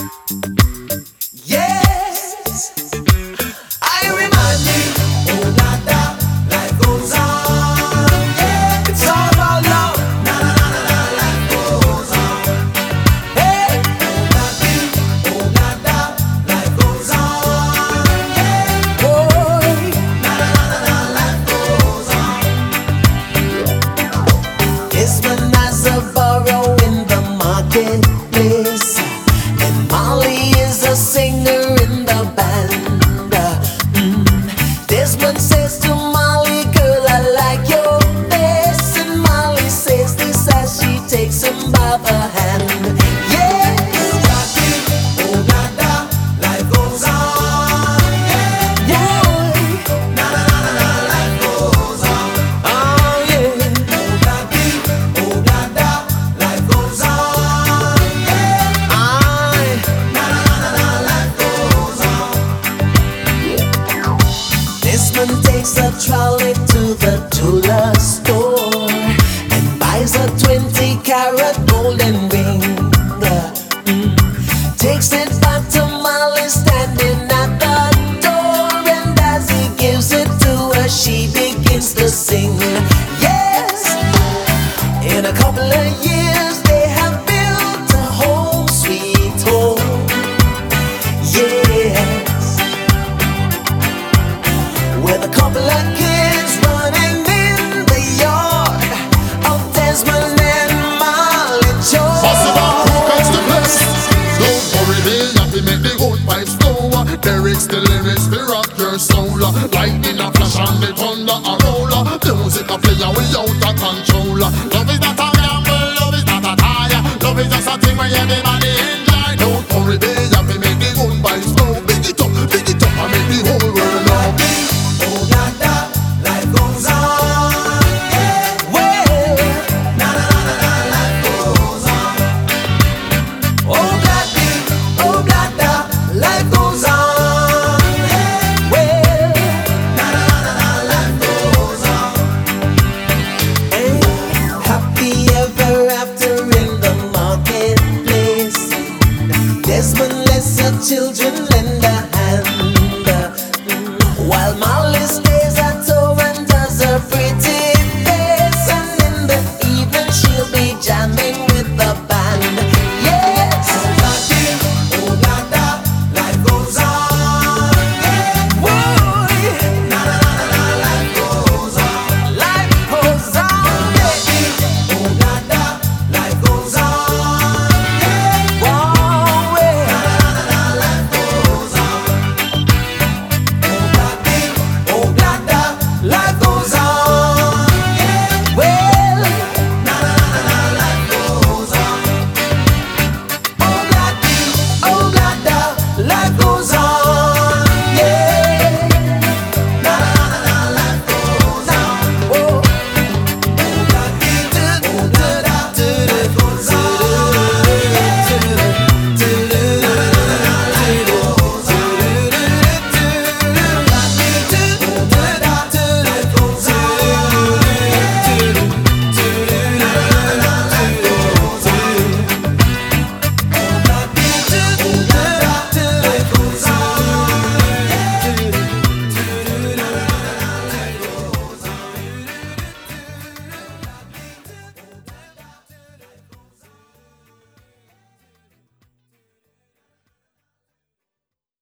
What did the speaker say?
Yes, I remind me, oh nada, life goes on. Yeah, it's all about love. Na na na na na, life goes on. Hey, oh nada, life goes on. Yeah, boy, na na na na na, life goes on. This one has a borrow in the marketplace, and Molly is a singer in the band. Desmond says to Molly, girl, I like your face, and Molly says this as she takes him by the hand. Yeah, oh nada, life goes on. Yeah, na na na na, life goes on. Oh yeah, oh nada, life goes on. Yeah, na na na na, life goes on. Desmond takes a trolley to the jeweler store and buys a 20-carat golden ring. Takes it back to Molly standing at the door, and as he gives it to her, she begins to sing. Yes, in a couple of years they have built a home, sweet home. Yes, with a couple of kids running in the yard of Desmond and Molly Joe. Pass the bless. Don't worry, they have to make the good vibes flow. Lyrics, the lyrics, they rock your soul. Lightning a flash and the thunder a roll. Music a play without a control. Love is not a gamble, love is not a tire. Love is just a thing where everybody enjoy. Don't worry, they have to make the good vibes flow. Big it up, and make the whole world know. Oh nada, life goes on. Yeah, well, na na na na, life goes on. Oh nada, life goes on. Yeah, well, na na na na, life goes on. Hey, happy ever after in the marketplace. Desmond lets her children